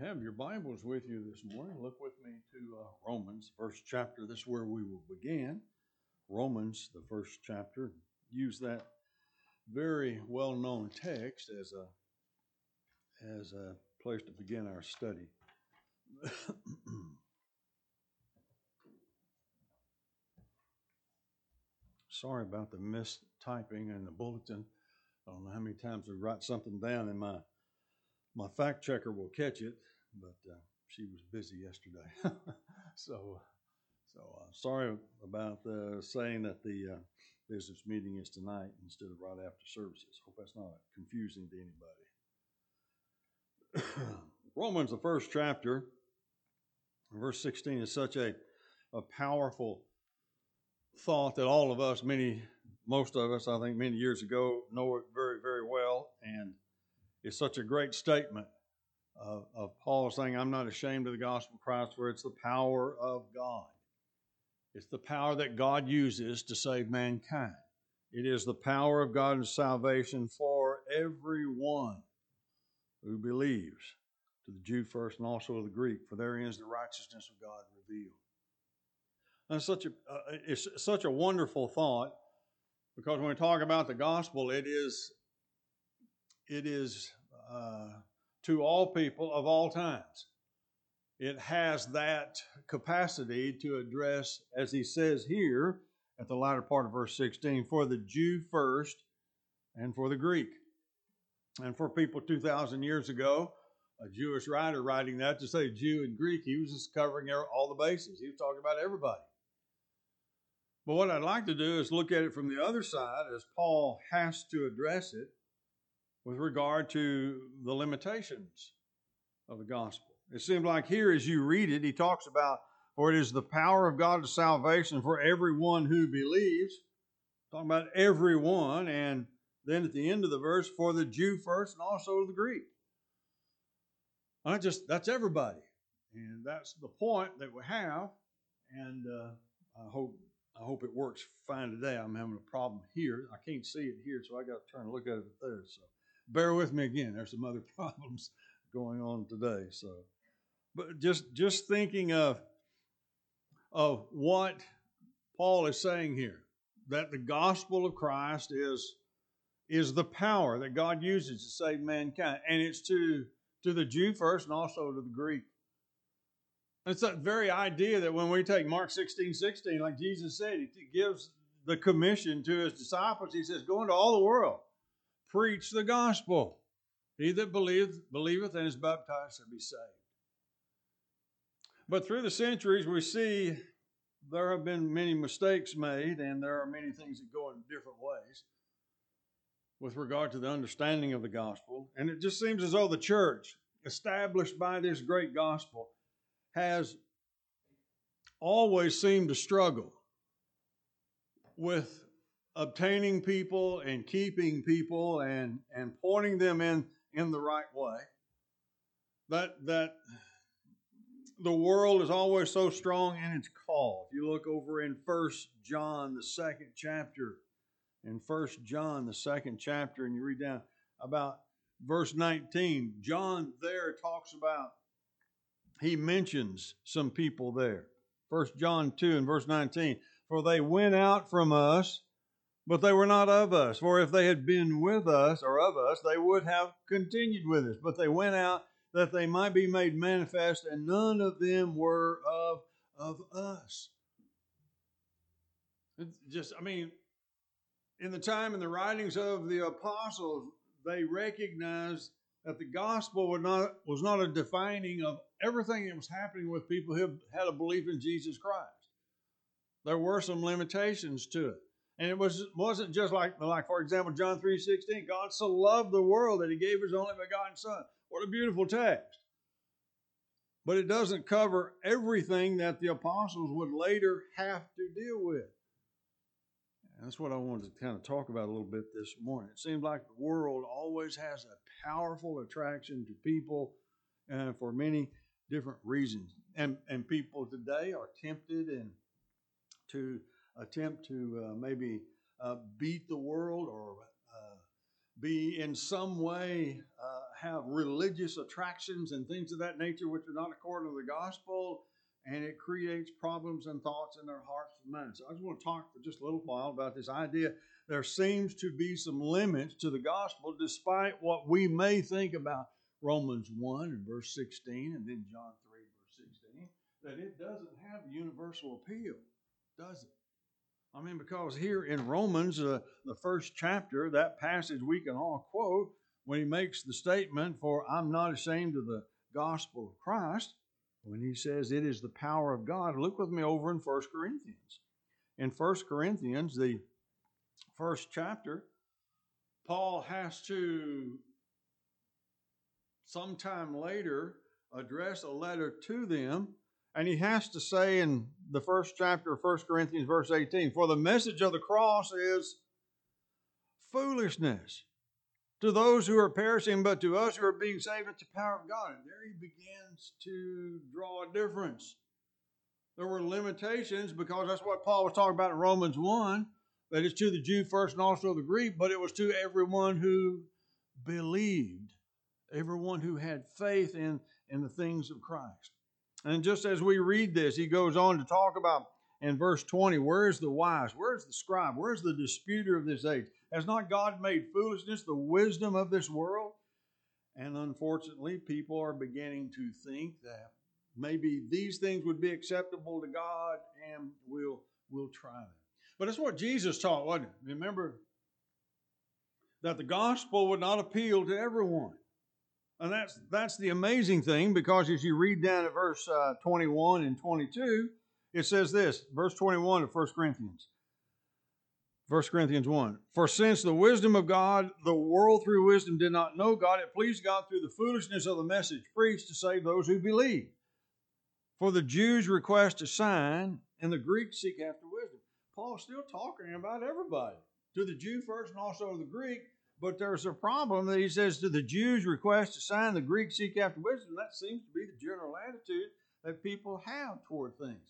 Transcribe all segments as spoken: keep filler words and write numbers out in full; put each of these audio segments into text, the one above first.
Have your Bibles with you this morning, look with me to uh, Romans, first chapter. This is where we will begin. Romans, the first chapter. Use that very well-known text as a as a place to begin our study. Sorry about the mistyping in the bulletin. I don't know how many times I write something down and my my fact checker will catch it, but uh, she was busy yesterday. so so uh, sorry about uh, saying that the uh, business meeting is tonight instead of right after services. Hope that's not confusing to anybody. Romans, the first chapter, verse sixteen is such a, a powerful thought that all of us, many, most of us, I think many years ago, know it very, very well. And it's such a great statement of, of Paul saying, I'm not ashamed of the gospel of Christ, for it's the power of God. It's the power that God uses to save mankind. It is the power of God's salvation for everyone who believes, to the Jew first and also to the Greek, for therein is the righteousness of God revealed. And it's such a, uh, it's such a wonderful thought, because when we talk about the gospel, it is, it is uh, to all people of all times. It has that capacity to address, as he says here at the latter part of verse sixteen, for the Jew first and for the Greek. And for people two thousand years ago, a Jewish writer writing that to say Jew and Greek, he was just covering all the bases. He was talking about everybody. But what I'd like to do is look at it from the other side, as Paul has to address it with regard to the limitations of the gospel. It seems like here, as you read it, he talks about, for it is the power of God to salvation for everyone who believes. Talking about everyone, and then at the end of the verse, for the Jew first and also the Greek. I just that's everybody, and that's the point that we have. And uh, I hope I hope it works fine today. I'm having a problem here. I can't see it here, so I got to turn and look at it there. So bear with me again. There's some other problems going on today. So. But just, just thinking of, of what Paul is saying here, that the gospel of Christ is, is the power that God uses to save mankind. And it's to, to the Jew first and also to the Greek. It's that very idea that when we take Mark sixteen sixteen, like Jesus said, he gives the commission to his disciples. He says, go into all the world, preach the gospel. He that believeth, believeth and is baptized shall be saved. But through the centuries, we see there have been many mistakes made, and there are many things that go in different ways with regard to the understanding of the gospel. And it just seems as though the church, established by this great gospel, has always seemed to struggle with obtaining people and keeping people and, and pointing them in, in the right way. That that... The world is always so strong in its call. If you look over in First John, the second chapter, in First John, the second chapter, and you read down about verse nineteen, John there talks about, he mentions some people there. First John two and verse nineteen, for they went out from us, but they were not of us. For if they had been with us or of us, they would have continued with us. But they went out that they might be made manifest, and none of them were of, of us. It's just, I mean, in the time and the writings of the apostles, they recognized that the gospel was not, was not a defining of everything that was happening with people who had a belief in Jesus Christ. There were some limitations to it. And it was, wasn't just like, like, for example, John three sixteen, God so loved the world that he gave his only begotten Son. What a beautiful text. But it doesn't cover everything that the apostles would later have to deal with. And that's what I wanted to kind of talk about a little bit this morning. It seems like the world always has a powerful attraction to people uh, for many different reasons. And, and people today are tempted and to attempt to uh, maybe uh, beat the world or uh, be in some way uh, have religious attractions and things of that nature which are not according to the gospel, and it creates problems and thoughts in their hearts and minds. So I just want to talk for just a little while about this idea. There seems to be some limits to the gospel, despite what we may think about Romans one and verse sixteen, and then John three, verse sixteen, that it doesn't have a universal appeal, does it? I mean, because here in Romans, uh, the first chapter, that passage we can all quote, when he makes the statement, for I'm not ashamed of the gospel of Christ, when he says it is the power of God. Look with me over in First Corinthians. In First Corinthians, the first chapter, Paul has to, sometime later, address a letter to them. And he has to say in the first chapter of First Corinthians, verse eighteen, for the message of the cross is foolishness to those who are perishing, but to us who are being saved, it's the power of God. And there he begins to draw a difference. There were limitations, because that's what Paul was talking about in Romans one, that it's to the Jew first and also the Greek, but it was to everyone who believed, everyone who had faith in, in the things of Christ. And just as we read this, he goes on to talk about in verse twenty, where is the wise? Where is the scribe? Where is the disputer of this age? Has not God made foolishness the wisdom of this world? And unfortunately, people are beginning to think that maybe these things would be acceptable to God, and we'll, we'll try them. But that's what Jesus taught, wasn't it? Remember that the gospel would not appeal to everyone. And that's that's the amazing thing, because as you read down at verse uh, twenty-one and twenty-two, it says this, verse twenty-one of First Corinthians. First Corinthians one. For since the wisdom of God, the world through wisdom did not know God, it pleased God through the foolishness of the message preached to save those who believe. For the Jews request a sign, and the Greeks seek after wisdom. Paul's still talking about everybody. To the Jew first and also to the Greek. But there's a problem that he says to the Jews request a sign, the Greeks seek after wisdom. That seems to be the general attitude that people have toward things.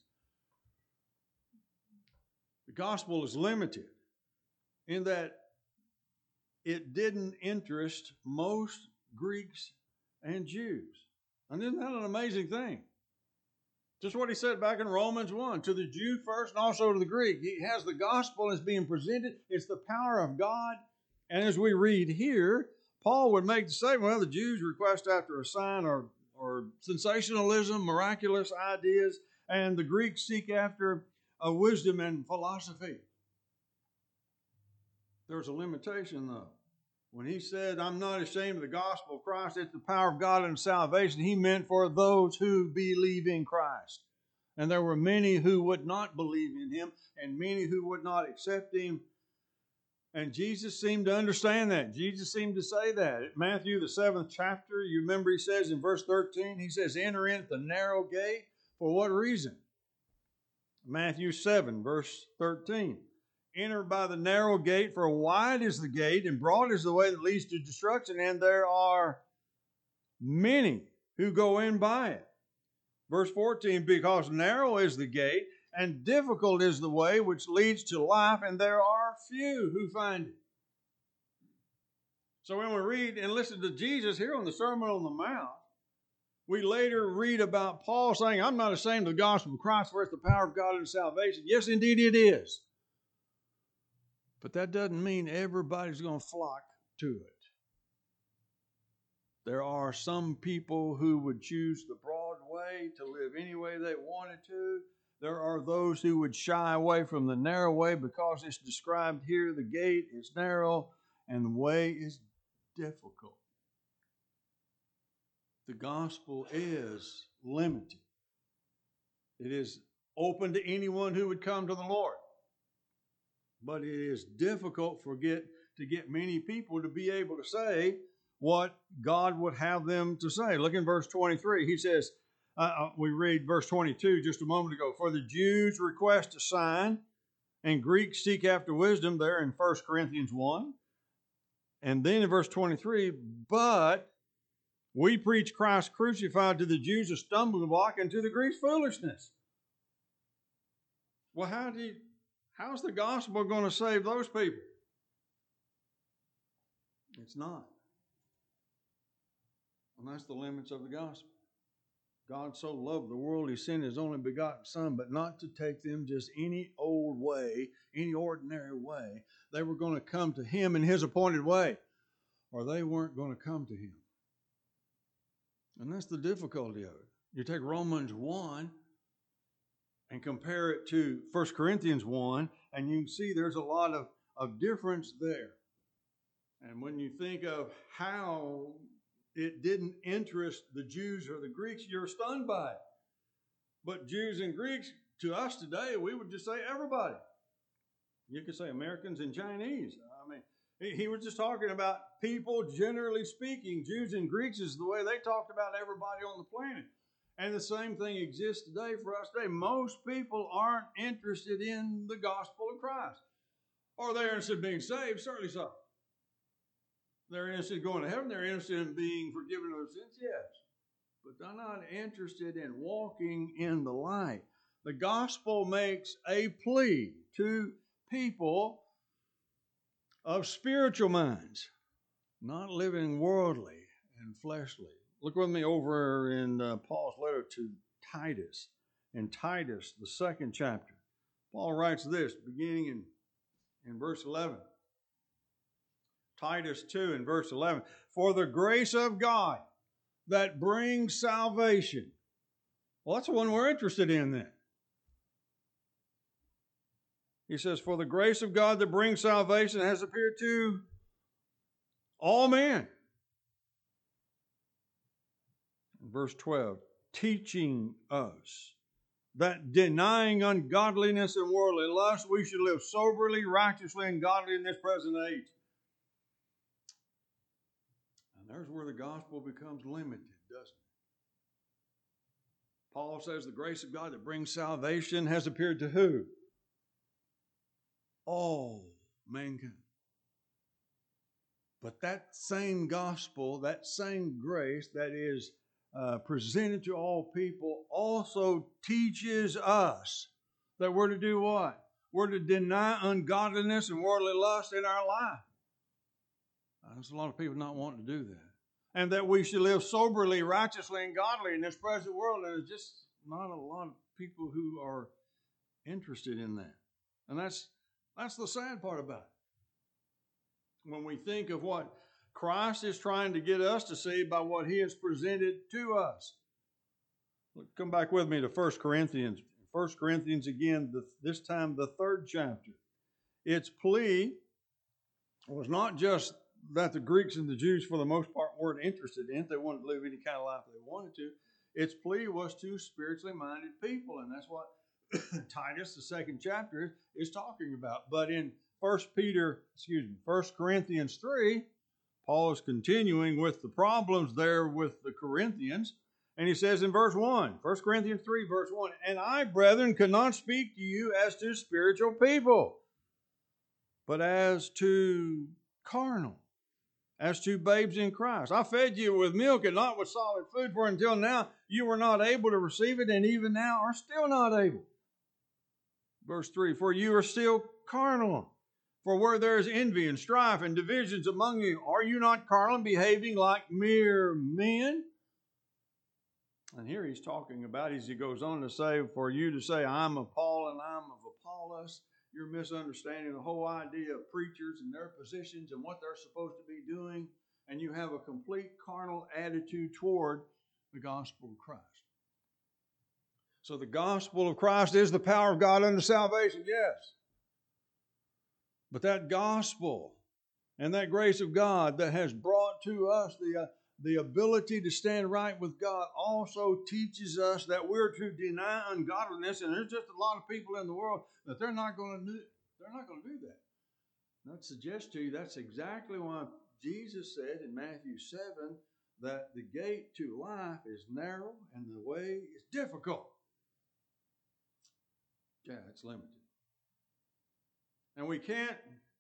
The gospel is limited in that it didn't interest most Greeks and Jews. And isn't that an amazing thing? Just what he said back in Romans one, to the Jew first and also to the Greek. He has the gospel as being presented. It's the power of God. And as we read here, Paul would make the statement, well, the Jews request after a sign or, or sensationalism, miraculous ideas, and the Greeks seek after a wisdom and philosophy. There's a limitation, though. When he said, I'm not ashamed of the gospel of Christ, it's the power of God and salvation, he meant for those who believe in Christ. And there were many who would not believe in him, and many who would not accept him. And Jesus seemed to understand that. Jesus seemed to say that. At Matthew, the seventh chapter, you remember he says in verse thirteen, he says, enter in at the narrow gate. For what reason? Matthew seven, verse thirteen. Enter by the narrow gate, for wide is the gate, and broad is the way that leads to destruction, and there are many who go in by it. Verse fourteen, because narrow is the gate, and difficult is the way which leads to life, and there are few who find it. So when we read and listen to Jesus here on the Sermon on the Mount, we later read about Paul saying, I'm not ashamed of the gospel of Christ, for it's the power of God and salvation. Yes, indeed it is. But that doesn't mean everybody's going to flock to it. There are some people who would choose the broad way to live any way they wanted to. There are those who would shy away from the narrow way because it's described here. The gate is narrow and the way is difficult. The gospel is limited. It is open to anyone who would come to the Lord. But it is difficult for get, to get many people to be able to say what God would have them to say. Look in verse twenty-three. He says, uh, we read verse twenty-two just a moment ago. For the Jews request a sign, and Greeks seek after wisdom, there in First Corinthians one. And then in verse twenty-three, but we preach Christ crucified, to the Jews a stumbling block, and to the Greeks foolishness. Well, how do you, how's the gospel going to save those people? It's not. And that's the limits of the gospel. God so loved the world, he sent his only begotten Son, but not to take them just any old way, any ordinary way. They were going to come to him in his appointed way, or they weren't going to come to him. And that's the difficulty of it. You take Romans one and compare it to First Corinthians one, and you can see there's a lot of, of difference there. And when you think of how it didn't interest the Jews or the Greeks, you're stunned by it. But Jews and Greeks, to us today, we would just say everybody. You could say Americans and Chinese. I mean, he, he was just talking about people, generally speaking. Jews and Greeks is the way they talked about everybody on the planet. And the same thing exists today for us today. Most people aren't interested in the gospel of Christ. Are they interested in being saved? Certainly so. They're interested in going to heaven. They're interested in being forgiven of their sins. Yes. But they're not interested in walking in the light. The gospel makes a plea to people of spiritual minds, not living worldly and fleshly. Look with me over in uh, Paul's letter to Titus. In Titus, the second chapter, Paul writes this, beginning in, in verse eleven. Titus two and verse eleven. For the grace of God that brings salvation. Well, that's the one we're interested in then. He says, for the grace of God that brings salvation has appeared to all men. Verse twelve, teaching us that denying ungodliness and worldly lust, we should live soberly, righteously, and godly in this present age. And there's where the gospel becomes limited, doesn't it? Paul says the grace of God that brings salvation has appeared to who? All mankind. But that same gospel, that same grace that is uh, presented to all people also teaches us that we're to do what? We're to deny ungodliness and worldly lust in our life. There's a lot of people not wanting to do that. And that we should live soberly, righteously, and godly in this present world. And there's just not a lot of people who are interested in that. And that's that's the sad part about it. When we think of what Christ is trying to get us to see by what he has presented to us. Come back with me to First Corinthians. First Corinthians again, the, this time the third chapter. Its plea was not just that the Greeks and the Jews, for the most part, weren't interested in it. They wanted to live any kind of life they wanted to. Its plea was to spiritually minded people, and that's what Titus, the second chapter, is talking about. But in First Peter, excuse me, First Corinthians three, Paul is continuing with the problems there with the Corinthians, and he says in verse one, First Corinthians three, verse one, and I, brethren, could not speak to you as to spiritual people, but as to carnal, as to babes in Christ. I fed you with milk and not with solid food, for until now you were not able to receive it, and even now are still not able. Verse three, for you are still carnal. For where there is envy and strife and divisions among you, are you not carnal, behaving like mere men? And here he's talking about, as he goes on to say, for you to say, I'm of Paul and I'm of Apollos, you're misunderstanding the whole idea of preachers and their positions and what they're supposed to be doing, and you have a complete carnal attitude toward the gospel of Christ. So the gospel of Christ is the power of God unto salvation, yes. But that gospel and that grace of God that has brought to us the, uh, the ability to stand right with God also teaches us that we're to deny ungodliness. And there's just a lot of people in the world that they're not going to do, they're not going to do that. And I'd suggest to you that's exactly why Jesus said in Matthew seven that the gate to life is narrow and the way is difficult. Yeah, it's limited. And we can't,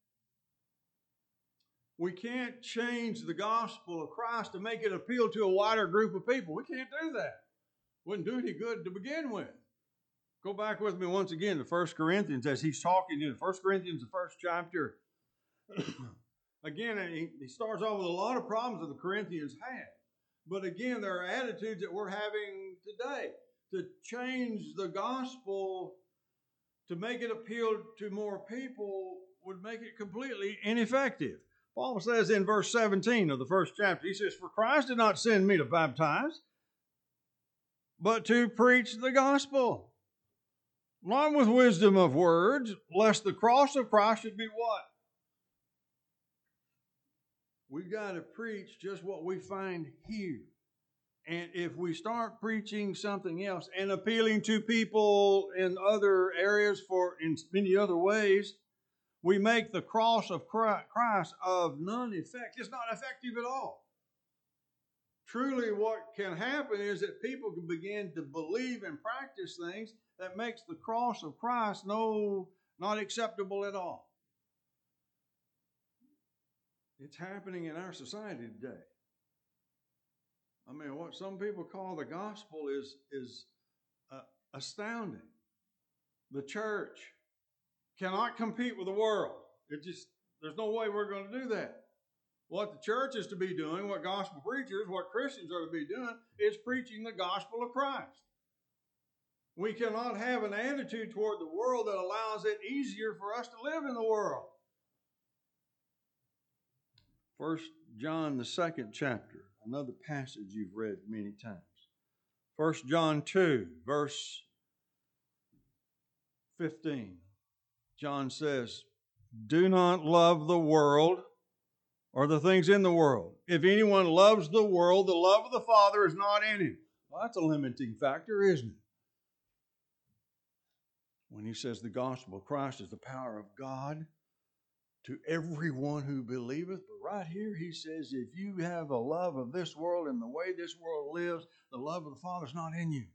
we can't change the gospel of Christ to make it appeal to a wider group of people. We can't do that. Wouldn't do any good to begin with. Go back with me once again to First Corinthians as he's talking in First Corinthians, the first chapter. Again, he, he starts off with a lot of problems that the Corinthians had. But again, there are attitudes that we're having today. To change the gospel, to make it appeal to more people, would make it completely ineffective. Paul says in verse seventeen of the first chapter, he says, "For Christ did not send me to baptize, but to preach the gospel, not with wisdom of words, lest the cross of Christ should be" what? We've got to preach just what we find here. And if we start preaching something else and appealing to people in other areas for in many other ways, we make the cross of Christ of none effect. It's not effective at all. Truly, what can happen is that people can begin to believe and practice things that makes the cross of Christ no not acceptable at all. It's happening in our society today. I mean, what some people call the gospel is, is uh, astounding. The church cannot compete with the world. It just, there's no way we're going to do that. What the church is to be doing, what gospel preachers, what Christians are to be doing, is preaching the gospel of Christ. We cannot have an attitude toward the world that allows it easier for us to live in the world. First John, the second chapter, another passage you've read many times. First John two, verse fifteen. John says, "Do not love the world or the things in the world. If anyone loves the world, the love of the Father is not in him." Well, that's a limiting factor, isn't it? When he says the gospel of Christ is the power of God to everyone who believeth. But right here he says, if you have a love of this world and the way this world lives, the love of the Father is not in you.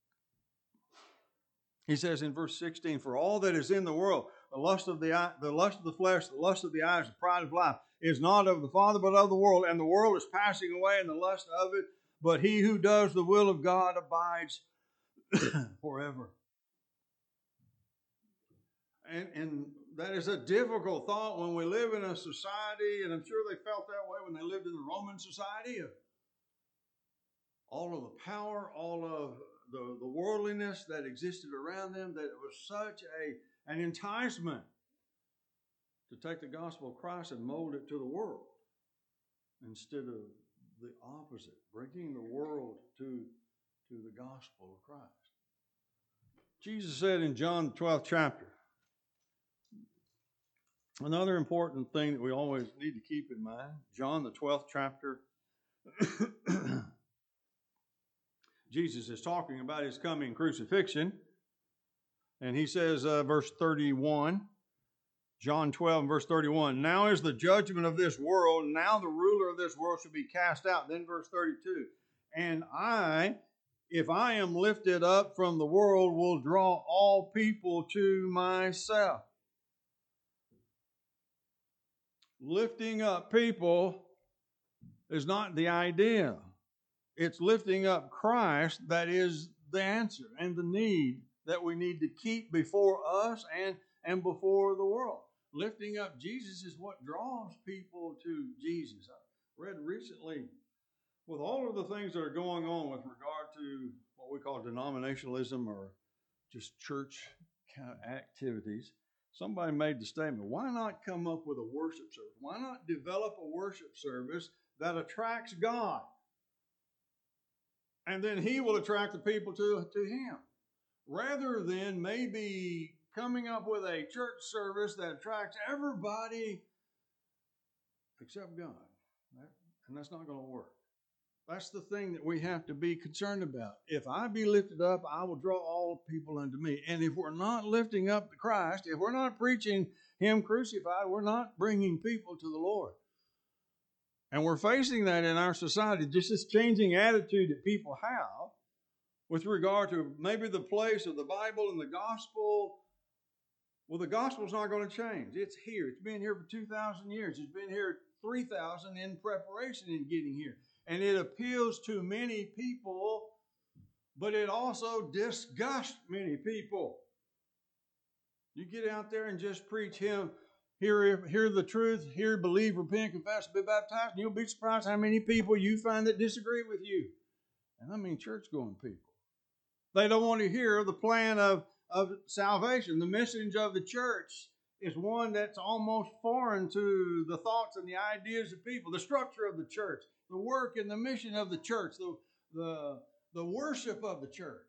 He says in verse sixteen, "For all that is in the world, the lust of the eye, the lust of the flesh, the lust of the eyes, the pride of life, is not of the Father, but of the world. And the world is passing away, and the lust of it. But he who does the will of God abides forever." And, and that is a difficult thought when we live in a society, and I'm sure they felt that way when they lived in the Roman society, of all of the power, all of the, the worldliness that existed around them, that it was such a an enticement to take the gospel of Christ and mold it to the world instead of the opposite, bringing the world to, to the gospel of Christ. Jesus said in John the twelfth chapter, another important thing that we always need to keep in mind, John the twelfth chapter, Jesus is talking about his coming crucifixion, and he says, uh, verse thirty-one, John twelve and verse thirty-one, "Now is the judgment of this world, now the ruler of this world shall be cast out." Then verse thirty-two, "And I, if I am lifted up from the world, will draw all people to myself." Lifting up people is not the idea. It's lifting up Christ that is the answer and the need that we need to keep before us and, and before the world. Lifting up Jesus is what draws people to Jesus. I read recently, with all of the things that are going on with regard to what we call denominationalism or just church kind of activities, somebody made the statement, why not come up with a worship service? Why not develop a worship service that attracts God? And then he will attract the people to, to him. Rather than maybe coming up with a church service that attracts everybody except God. And that's not going to work. That's the thing that we have to be concerned about. If I be lifted up, I will draw all people unto me. And if we're not lifting up Christ, if we're not preaching him crucified, we're not bringing people to the Lord. And we're facing that in our society, just this changing attitude that people have with regard to maybe the place of the Bible and the gospel. Well, the gospel's not going to change. It's here. It's been here for two thousand years. It's been here three thousand in preparation in getting here. And it appeals to many people, but it also disgusts many people. You get out there and just preach him, Hear, hear the truth, hear, believe, repent, confess, and be baptized, and you'll be surprised how many people you find that disagree with you. And I mean church-going people. They don't want to hear the plan of, of salvation. The message of the church is one that's almost foreign to the thoughts and the ideas of people. The structure of the church, the work and the mission of the church, the, the, the worship of the church.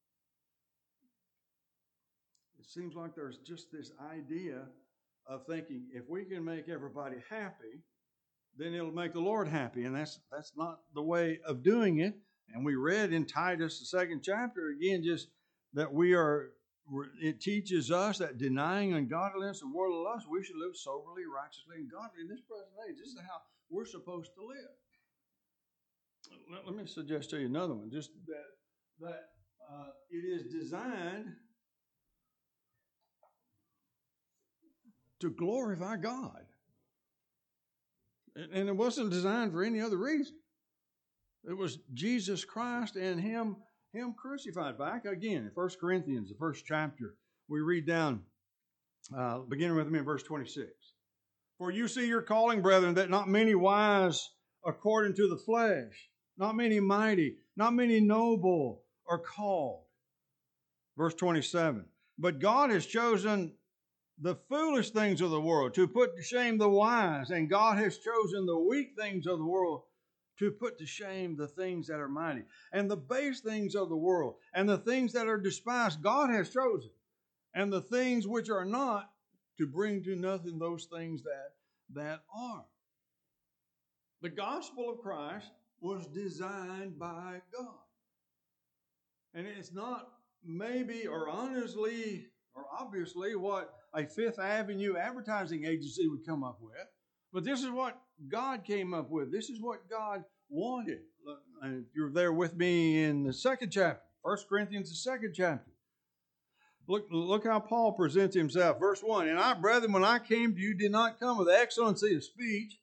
It seems like there's just this idea of thinking if we can make everybody happy, then it'll make the Lord happy. And that's that's not the way of doing it. And we read in Titus, the second chapter, again, just that we are, it teaches us that denying ungodliness and worldly lust, we should live soberly, righteously, and godly in this present age. This is how we're supposed to live. Let, let me suggest to you another one, just that, that uh, it is designed to glorify God. And, and it wasn't designed for any other reason. It was Jesus Christ and Him, Him crucified. Back again in First Corinthians, the first chapter, we read down, uh, beginning with me in verse twenty-six. For you see your calling, brethren, that not many wise according to the flesh, not many mighty, not many noble are called. Verse twenty-seven. But God has chosen the foolish things of the world to put to shame the wise, and God has chosen the weak things of the world to put to shame the things that are mighty, and the base things of the world, and the things that are despised, God has chosen, and the things which are not, to bring to nothing those things that, that are. The gospel of Christ was designed by God. And it's not maybe or honestly or obviously what a Fifth Avenue advertising agency would come up with. But this is what God came up with. This is what God wanted. And if you're there with me in the second chapter, First Corinthians, the second chapter. Look, look how Paul presents himself. Verse one, and I, brethren, when I came to you, did not come with excellency of speech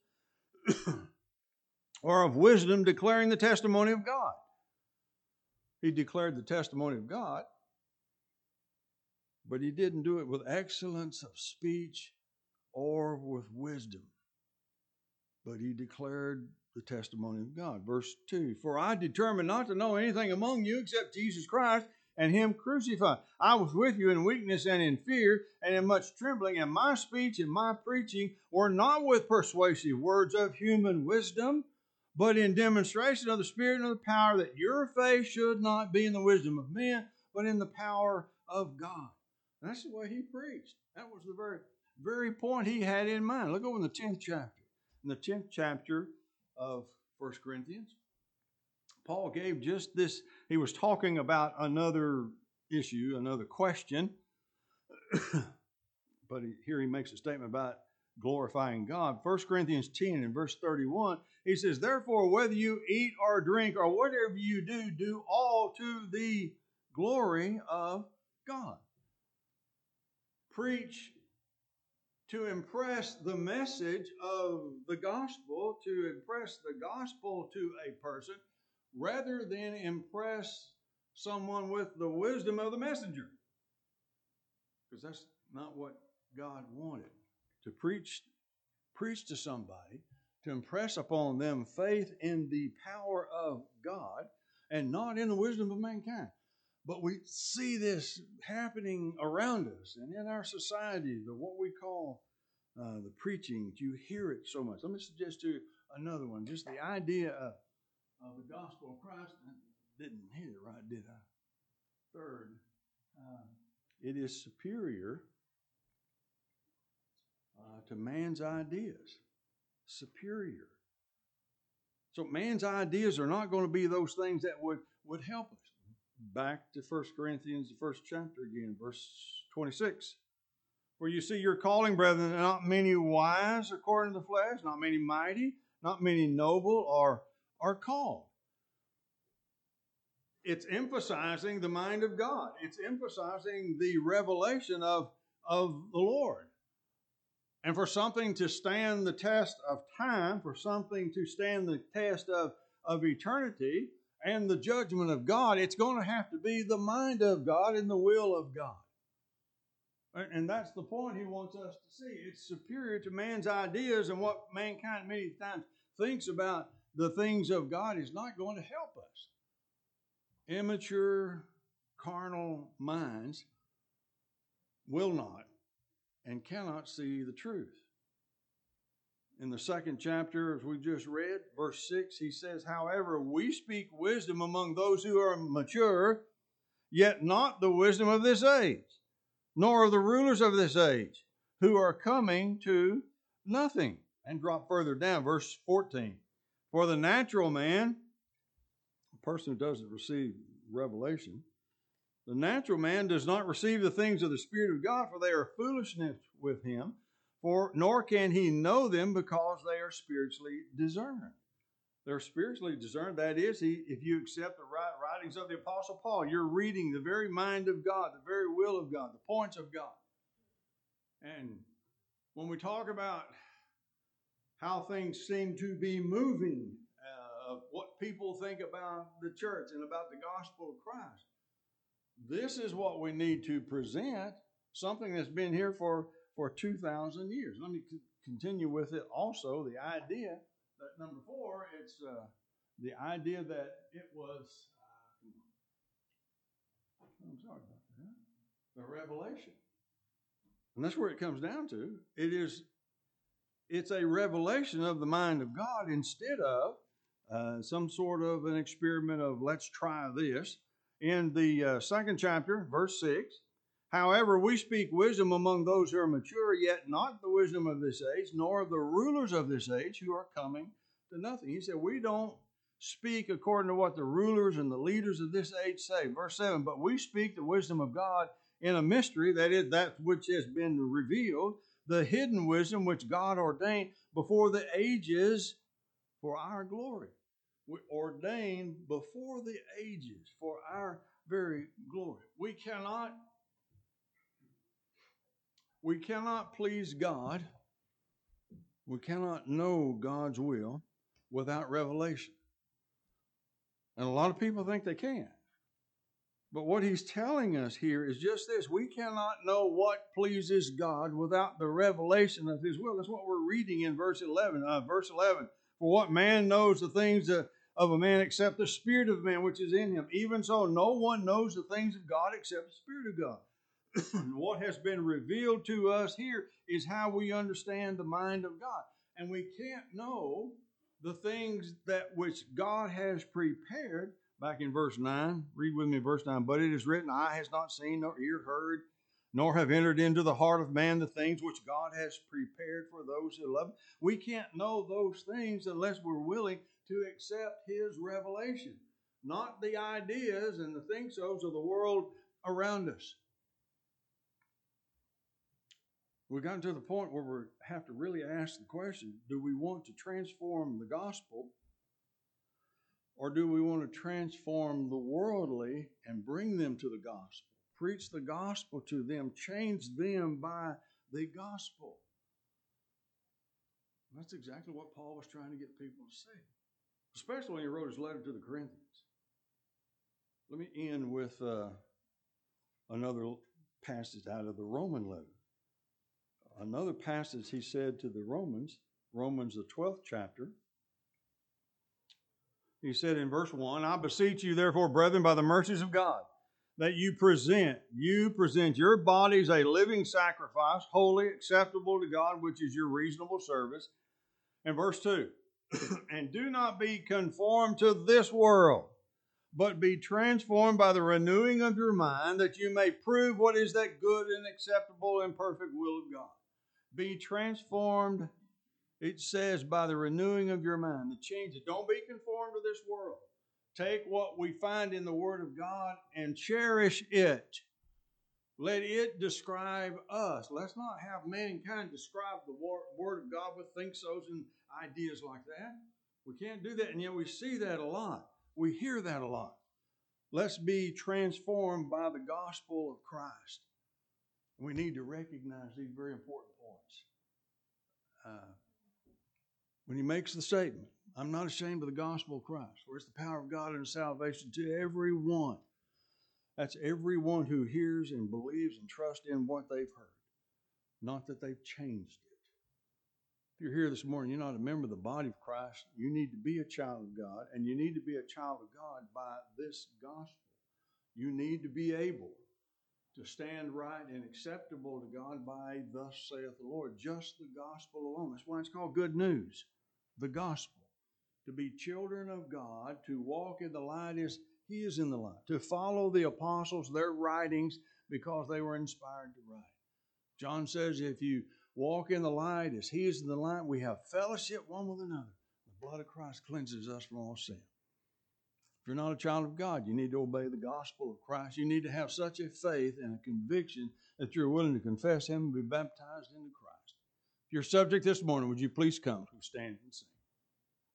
or of wisdom, declaring the testimony of God. He declared the testimony of God, but he didn't do it with excellence of speech or with wisdom. But he declared the testimony of God. Verse two, for I determined not to know anything among you except Jesus Christ and Him crucified. I was with you in weakness and in fear and in much trembling, and my speech and my preaching were not with persuasive words of human wisdom, but in demonstration of the Spirit and of the power, that your faith should not be in the wisdom of men, but in the power of God. And that's the way he preached. That was the very, very point he had in mind. Look over in the tenth chapter. In the tenth chapter of First Corinthians, Paul gave just this, he was talking about another issue, another question, but he, here he makes a statement about glorifying God. First Corinthians ten and verse thirty-one, he says, therefore, whether you eat or drink or whatever you do, do all to the glory of God. Preach to impress the message of the gospel, to impress the gospel to a person, rather than impress someone with the wisdom of the messenger. Because that's not what God wanted. To preach, preach to somebody, to impress upon them faith in the power of God and not in the wisdom of mankind. But we see this happening around us and in our society, the what we call uh, the preaching. You hear it so much. Let me suggest to you another one. Just the idea of, of the gospel of Christ. I didn't hit it right, did I? Third, uh, it is superior uh, to man's ideas. Superior. So man's ideas are not going to be those things that would, would help us. Back to First Corinthians, the first chapter again, verse twenty-six. For you see your calling, brethren, not many wise according to the flesh, not many mighty, not many noble are, are called. It's emphasizing the mind of God. It's emphasizing the revelation of, of the Lord. And for something to stand the test of time, for something to stand the test of, of eternity, and the judgment of God, it's going to have to be the mind of God and the will of God. And that's the point he wants us to see. It's superior to man's ideas, and what mankind many times thinks about the things of God is not going to help us. Immature, carnal minds will not and cannot see the truth. In the second chapter, as we just read, verse six, he says, however, we speak wisdom among those who are mature, yet not the wisdom of this age, nor of the rulers of this age, who are coming to nothing. And drop further down, verse fourteen. For the natural man, a person who doesn't receive revelation, the natural man does not receive the things of the Spirit of God, for they are foolishness with him, for nor can he know them because they are spiritually discerned. They're spiritually discerned. That is, he, if you accept the writings of the Apostle Paul, you're reading the very mind of God, the very will of God, the points of God. And when we talk about how things seem to be moving, uh, what people think about the church and about the gospel of Christ, this is what we need to present, something that's been here for, for two thousand years. Let me c- continue with it also, the idea that number four, it's uh, the idea that it was, uh, I'm sorry about that, the revelation. And that's where it comes down to. It is, it's a revelation of the mind of God instead of uh, some sort of an experiment of let's try this. In the uh, second chapter, verse six, however, we speak wisdom among those who are mature, yet not the wisdom of this age, nor of the rulers of this age who are coming to nothing. He said, we don't speak according to what the rulers and the leaders of this age say. Verse seven, but we speak the wisdom of God in a mystery, that is, that which has been revealed, the hidden wisdom which God ordained before the ages for our glory. We ordained before the ages for our very glory. We cannot, we cannot please God. We cannot know God's will without revelation. And a lot of people think they can. But what he's telling us here is just this. We cannot know what pleases God without the revelation of his will. That's what we're reading in verse eleven. Uh, verse eleven, for what man knows the things of, of a man except the Spirit of man which is in him? Even so, no one knows the things of God except the Spirit of God. What has been revealed to us here is how we understand the mind of God. And we can't know the things that which God has prepared. Back in verse nine, read with me verse nine. But it is written, eye has not seen, nor ear heard, nor have entered into the heart of man the things which God has prepared for those who love him. We can't know those things unless we're willing to accept his revelation, not the ideas and the think-sos of the world around us. We've gotten to the point where we have to really ask the question, do we want to transform the gospel, or do we want to transform the worldly and bring them to the gospel? Preach the gospel to them, change them by the gospel. That's exactly what Paul was trying to get people to see, especially when he wrote his letter to the Corinthians. Let me end with uh, another passage out of the Roman letter. Another passage he said to the Romans, Romans the twelfth chapter. He said in verse one, I beseech you therefore, brethren, by the mercies of God, that you present, you present your bodies a living sacrifice, holy, acceptable to God, which is your reasonable service. And verse two, and do not be conformed to this world, but be transformed by the renewing of your mind, that you may prove what is that good and acceptable and perfect will of God. Be transformed, it says, by the renewing of your mind. The change it. Don't be conformed to this world. Take what we find in the Word of God and cherish it. Let it describe us. Let's not have mankind describe the Word of God with think-sos and ideas like that. We can't do that, and yet we see that a lot. We hear that a lot. Let's be transformed by the gospel of Christ. We need to recognize these very important points. Uh, when he makes the statement, I'm not ashamed of the gospel of Christ, for it's the power of God and salvation to everyone That's everyone who hears and believes and trusts in what they've heard, not that they've changed it. If you're here this morning, you're not a member of the body of Christ, you need to be a child of God, and you need to be a child of God by this gospel. You need to be able to stand right and acceptable to God by thus saith the Lord, just the gospel alone. That's why it's called good news, the gospel. To be children of God, to walk in the light as He is in the light, to follow the apostles, their writings, because they were inspired to write. John says, if you walk in the light as He is in the light, we have fellowship one with another. The blood of Christ cleanses us from all sin. If you're not a child of God, you need to obey the gospel of Christ. You need to have such a faith and a conviction that you're willing to confess Him and be baptized into Christ. If you're subject this morning, would you please come? We'll stand and sing.